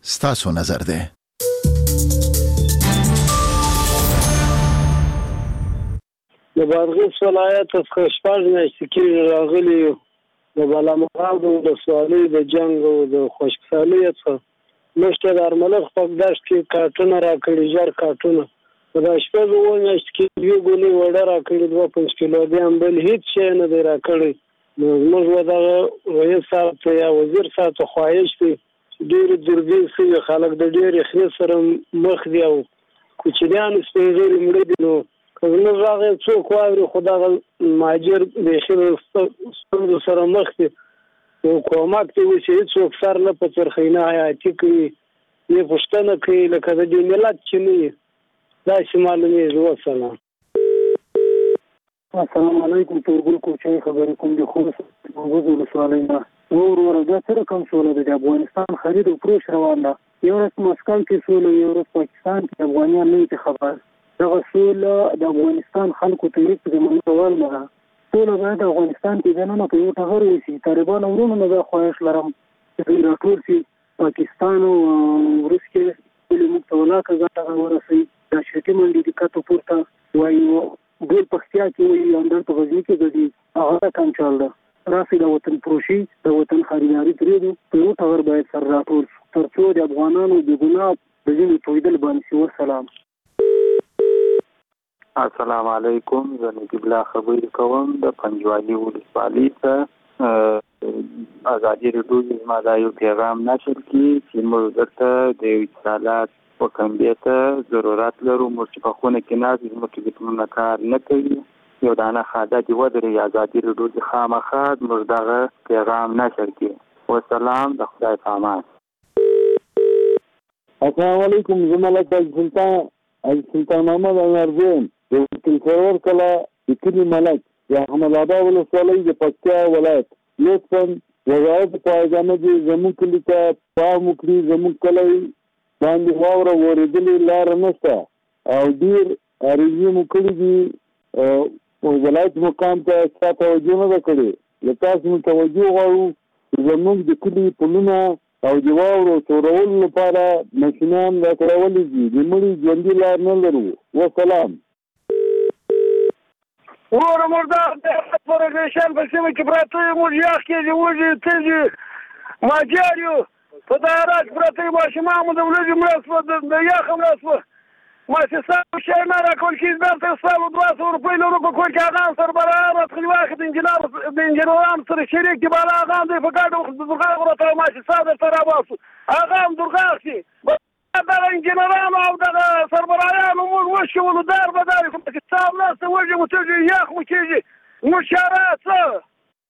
ستاسو نظر دی. د بادغیس ولایت څخه شپږ میاشتې کېږي راغلي یو. د بالامغرب د ولسوالۍ د جنګ او د خوشحالۍ څخه مشته د ارملخ په دشت کې کارټونه راکړي، ژر کارټونه په د شپږ اووه میاشتې کې 2 ګولۍ وړه راکړي، 2.5 کیلو بیا بل هېڅ شی نه دی راکړی. نو زموږ به دغه رئیس صاحب ته یا وزیر صاحب ته خواهش دی چې ډېرې جرګې شوي خلک د ډېر یخنۍ سره مخ دي او کوچنیان سپین ږیري مړه دي. نو که زموږ هغه څوک واوري خو دغه مهاجر بیخي د ستونزو سره مخ دي، نو کومک ته وشي هېڅوک سر نه په څرخوي نه حیاتي کوي یې پوښتنه کوي لکه د دې ملت چې نه وي داسې معلومېږي. وسلام. السلام علیکم. تورګل کوچنی خبرې کوم د خوست وګړو ولسوالۍ نه ورور دا څه رقم سوله د افغانستان خرید او فروش روان ده. یو ورځ مسکو کې سوله، یو ورځ پاکستان کې افغانان نه خبر. دغه سوله د افغانستان خلکو ته یې د منځوال نه سوله باید افغانستان کې دنه په یو ټغر وشي. طالبان ورونو نه خواهش لرم چې راټول شي پاکستان او روس کې د مقتولا کزا ورسي د شتي منډي د کاتو پورته وایي ګل پختیا کې وي اندر په غزنی کې د دې هغه کم چل ده راسي د وطن پروشي د وطن خریداري پرېدو په یو ټغر باید سر راټول ترڅو د افغانانو د ګناه د ځینې تویدل باندې. وسلام. السلام علیکم. زه نجیب الله خبرې کوم د پنجوالي ولسوالۍ ته. ازادي راډیو زما دا یو پیغام نشر کړي چې موږ درته د اتصالات په کمبې ته ضرورت لرو. موږ چې په خونه کې ناست زموږ ټلیفونونه کار نه کوي، یو دانه خاده دې ودرېږي. ازادي راډیو د خامخا موږ دغه پیغام نشر کړي. وسلام. د خدای په امان. السلام علیکم. زه ملک سلطان محمد انارزین د وکیل کلا د کلي ملک د احمد آباد ولسوالۍ د پکتیا ولایت. لطفا وزارت پایګانه دې زموږ کلي ته پام وکړي. زموږ کلی باندې واوره ورېدلې لاره نشته او ډېر عریضې مو کړي دي. ولایت مقام ته چا توجه نه ده کړې. له تاسو مو توجه غواړو چې زموږ د کلي پلونه او د واورو تورولو لپاره ماشینان راکړولي دي. د مړي ژوندي لار نه لرو. وسلام. ورور مردار د پروګرام په سیمه کې پراته موږ یخ کې دی وږي تیږي ماجر یو په دارات پراته ماشومان مو د ولې مرسته د یخ مرسته مؤسسه شي نه راکول شي د 200 روپۍ لرو په کول کې هغه سربراه راځي واخد انجنیران سره شریک دی بالا هغه د فقاډو د دغه ورته مؤسسه د تراباسو هغه دغه شي د انجنیرانو او د سربراهانو موږ وشو دار بدار کوم چې صاحب نه سوجي متجي یخ مکیږي مشارات.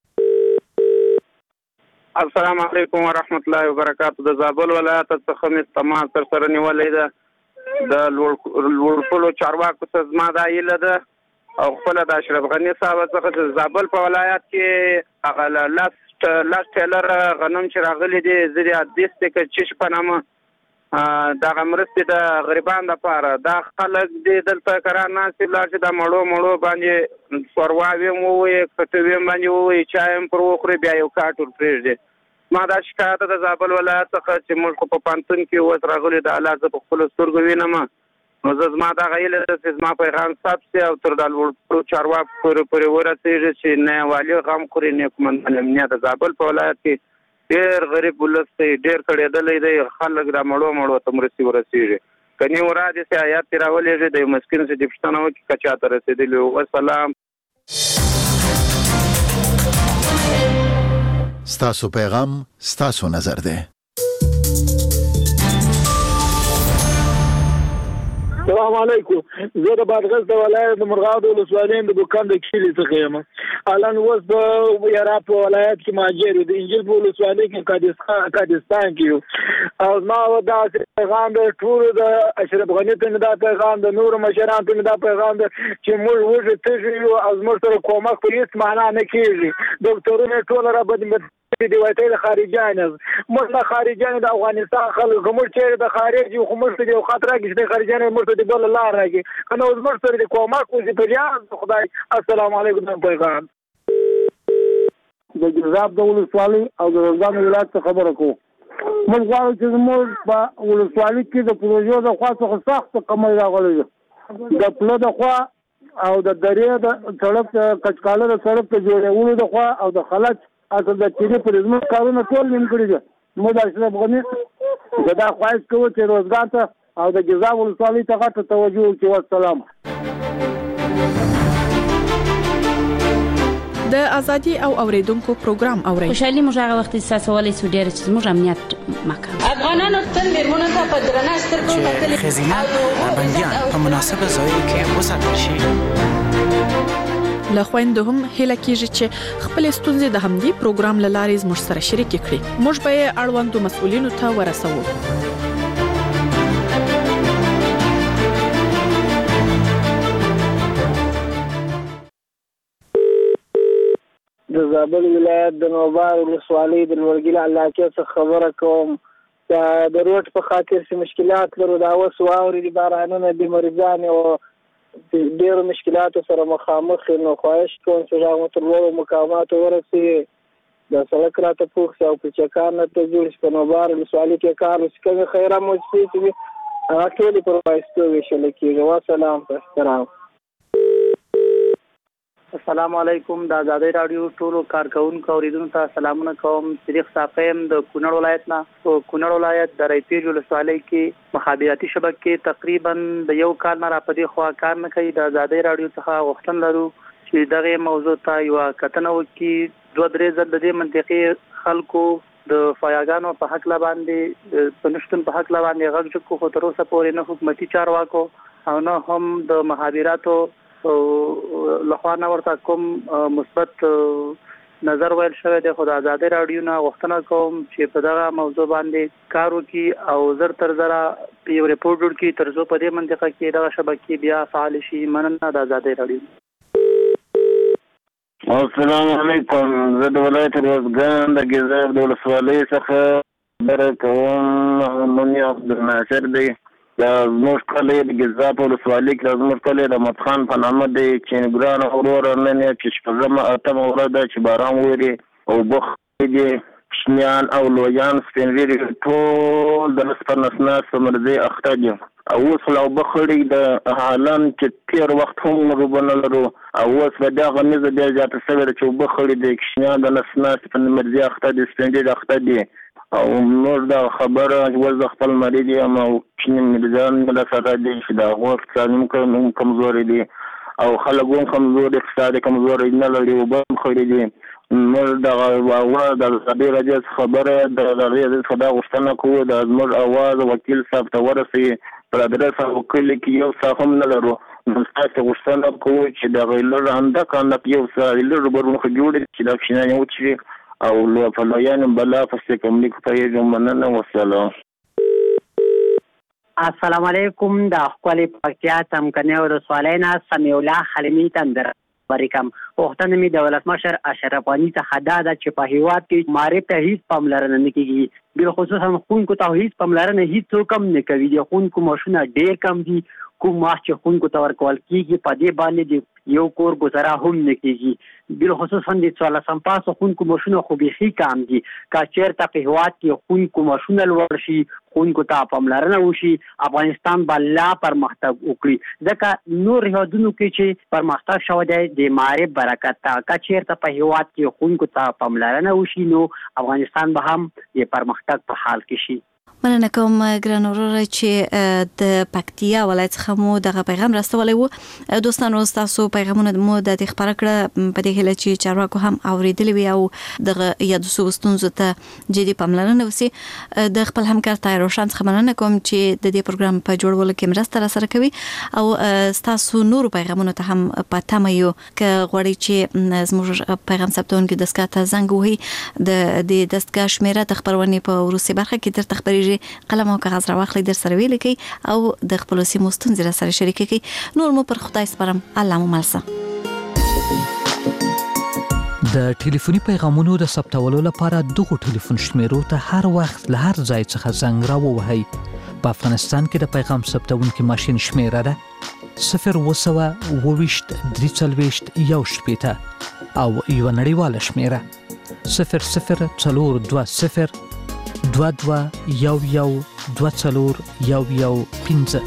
السلام علیکم ورحمت الله وبرکاتہ. د زابل ولایت څخه مې تمام سره نیولې ده د لوړپلو چارواکو ته زما دا هیله ده او خپل د اشرف غني صاحب څخه د زابل په ولایت کې هغه لاس ټیلر غنم چې راغلي دي زری حدیث ته چې په نامه دا مرستې د غریبانو لپاره دا خلک دې دلته قرار ناست لا چې د مړو باندې سورواوي مو وي کټوي باندې وي چایم پر وخوري بیا یو کاټور پرېږدي. ما دا شکایت د زابل ولایت څخه چې موږ په پانتون کې اوس راغلي د حالات په خپل سترګو وینم. نو زما دا غیله چې زما پیغام ثبت شي او تر د لوړ چارواکو پورې ورسېږي چې نه والي غم خوري نه کوم امنیت د زابل په ولایت کې ډېر غریب ولس دی ډېر کړېدلی دی خلک دا مړو ته مرستې ورسېږي. کني ورادې سي آیات راولېږي د مسکین سي د پښتنو کې کچا ته رسېدلی. وسلام. ستاسو پیغام ستاسو نظر دی. السلام علیکم. زه د بادغیس د ولایت د مرغاب ولسوالۍ د بوکان د کلي څخه یم. الان اوس په یارا په ولایت کې ماجر د انجیل په ولسوالۍ کې کادستان کې او ما دا پیغام د ټول د اشرف غني ته دا پیغام د نور مشران ته دا پیغام چې موږ وځو ته از موږ سره کومک په هیڅ معنا نه کیږي. ډاکټرونه ټول را بدمت دی وایي د خارجيان موږ نه خارجيان د افغانستان خلک موږ چې د خارج یو خمر ته یو خطر کې د خارجيان موږ ته بل لار راګي کنه اوس موږ سره د کومک وځي په یاد خدای. السلام علیکم. پیغام د جزاب د ولسوالۍ او د رضوان ولایت څخه خبره کوم. موږ غواړو چې زموږ په ولسوالۍ کې د پروژو د خوا څخه سخت کمۍ راغلی ده د پله د خوا او د درې د سړک کچکاله د سړک د جوړولو د خوا او د خلج اصل د چیرې پر زموږ کارونه ټول نیم کړي دي موږ د اشرف غني دا خواهش کوو چې روزګار ته او د ګیزاب ولسوالۍ ته غټه توجه وکړي. والسلام. د ازادي او اوریدونکو پروګرام اورئ. خوشحالي موږ هغه وخت احساسولای سو ډېر چې موږ امنیت مکه افغانانو تل میرمنو ته په درنه سترګو کتل چې خزینه بنديان په مناسبه ځایو کې وساتل شي. له خويندو هم هله کیږي چې خپل ستونزې د همدې پروګرام له لارې زموږ سره شریک کړي. موږ به یې اړوندو مسؤلینو ته ورسوو. د زابل ولایت د نوبار ولسوالۍ د لوړګیله علاقې څخه خبره کوم. د روډ په خاطر چې مشکلات لرو دا اوس واورې بارانونه د مریضان او ډېرو مشکلاتو سره مخامخ نو خواهش کوم چې هغه تر لوړو مقاماتو ورسي د سړک راته پوښ او په چکار نه ته جوړ په نوبار ولسوالۍ کې کار وکړي خیره موجي چې هغه ټول پر وایستو وشل کېږي. والسلام. احترام. السلام علیکم. د آزادۍ رادیو ټولو کارکونکو اوریدونکو ته سلامونه کوم. صدیق صافیم د کونړ ولایت نه. کونړ ولایت د ریپیر ولسوالۍ کې مخابراتي شبکې تقریبا د یو کال نه را پدې خوا کار نه کوي. د آزادۍ رادیو څخه غوښتنه لرو چې دغه موضوع ته یو کتنه وکړي. 2-3 ځله د دې منطقې خلکو د فایاګانو په حق لا باندې په نشټون په حق لا باندې غږ کو خو تر اوسه پورې نه حکومتي چارواکو او نه هم د مخابراتو لخوا نه ورته کوم مثبت نظر ویل شوی دی. خو د آزادۍ رادیو نه غوښتنه کوم چې په دغه موضوع باندې کار وکړي او زر تر زره یو ریپورت جوړ کړي تر څو په دې منطقه کې دغه شبکې بیا فعال شي. مننه. د آزادۍ رادیو. السلام علیکم. زه د ولایت روزګان د ګیزاب د ولسوالۍ څخه خبره کوم. نوم یې عبدالناصر دی. د زموږ کلی د ګیزاب ولسوالۍ کې زموږ کلی د مدخان په نامه دی چې ګران وروره نن یې چې شپږمه اتمه ورځ ده چې باران ووري او اوبه دي شمیان او لویان سپین ږیري ټول د نس پر نس ناست په مرضۍ اخته دي. او اوس لا اوبه خړي د حالان چې تېر وخت هم اوبه نه لرو او اوس به دغه میزه بیا زیاته شوې ده چې اوبه خړي دي شمیان د نس ناست په مرضۍ اخته دي سپین ږیري اخته دي. او نور دا خبره وز خپل مریض یم او چې مریضان مله سره دي چې دا غوښ څانم کمزوري دي او خلک هم کمزوري اقتصادي کمزوري نه لري او به خوري دي. نور دا واوره د ډېر راځي خبره د ریاض خدا غوښتنه کوو د زموږ اواز وکیل صاحب ته ورسي پر ادرس او کلی کې یو څه هم نه لرو. نو تاسو غوښتنه کوو چې د غیلر انده کنه یو څه لر برخه جوړ چې دا کښینه یو چې او لو فلایان بلا پسې کوملیک پیغام مننه. والسلام. السلام علیکم. د خپل پکتیا څمکنه ولسوالۍ نه سمیع الله حلیمی تندر وریکم. وختونه می د ولسمشر اشرف غنی څخه دا چې په هیواد کې معرف ته هیڅ پاملرنه نه کیږي. بل خصوصا خونکو ته هیڅ پاملرنه هیڅ کم نه کوي. د خونکو ماشونه ډیر کم دي. کوم ماش چې خونکو ته ورکول کیږي په دې باندې یو کور گزاره هم نه کیږي. بل خصوصا د 14 پاسو خونکو ماشونه خو بيخي کم دي. کا چیرته په هیواد کې خونکو ماشونه لوړ شي خونکو ته پاملرنه وشي افغانستان بلا پرمختګ وکړي. ځکه نور هیوادونو کې چې پرمختګ شوی دی د معرف برکت کا چیرته په هیواد کې خونکو ته پاملرنه وشي نو افغانستان به هم د پرمختګ په حال کې شي. مننه کوم ګران وروره چې د پکتیا ولایت څخه مو دغه پیغام راستولی وو. دوستانو تاسو پیغامونه مو د خبره کړه په دې هیله چې چارواکو هم اوریدلی وي او دغه یادو ستونزو ته جدي پاملرنه وشي. د خپل همکار طاهر روشن څخه مننه کوم چې د دې پروګرام په جوړولو کې مرسته راسره کوي او تاسو نور پیغامونه ته هم پاتمه یو ک غوړي چې زموږ پیغام ثبتونکو د سکاته زنګ وهي د دستګاه شمیره د خبرونه په روسي برخه کې در تخبري قلم او کاغذ راوخلی در سره ویل کی او د خپل سیمو ستونزې را سره شریک کی. نور مو پر خدای سپارم. الله مو ملسه. د ټلیفوني پیغامونو د ثبتولو لپاره دغه ټلیفون شمیرو ته هر وخت له هر ځای څخه زنګ راووهئ. په افغانستان کې د پیغام ثبتونکو ماشین شمیره ده 02223 او یو نړیواله شمیره 004202 2211124115.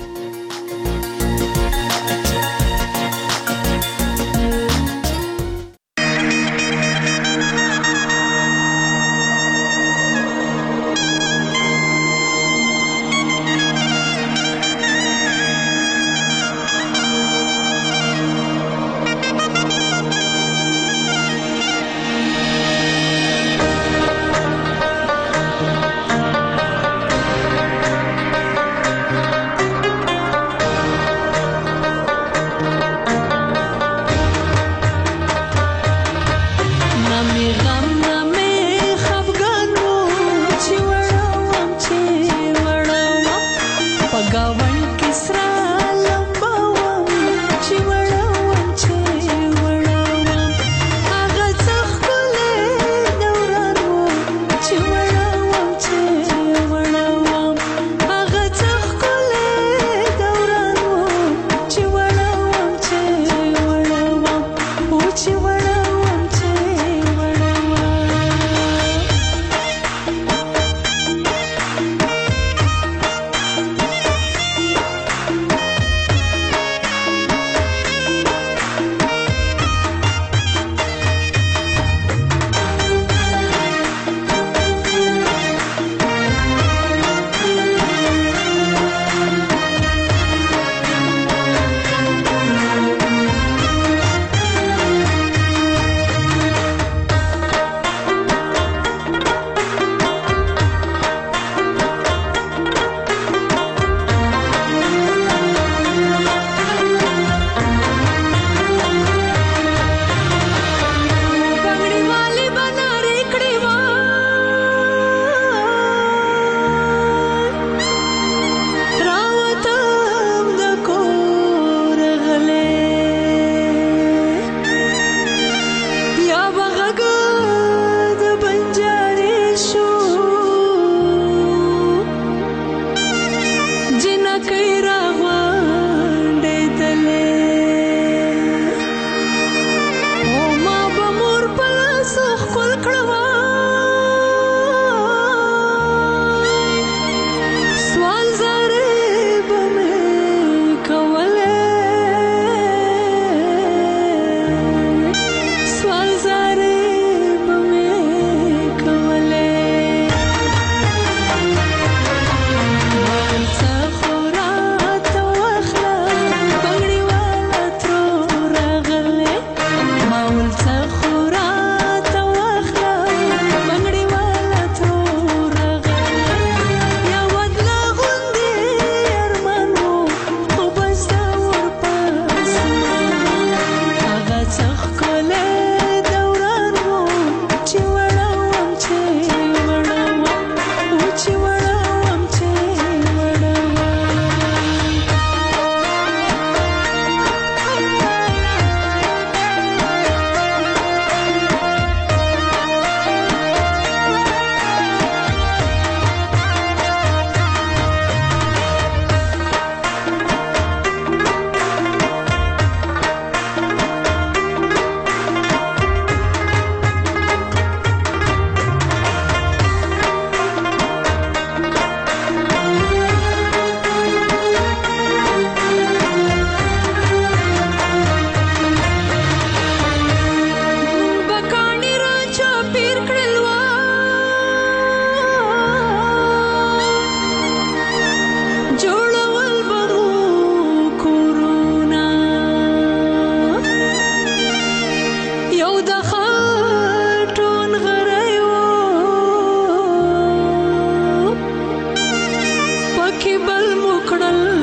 کې بل مکړل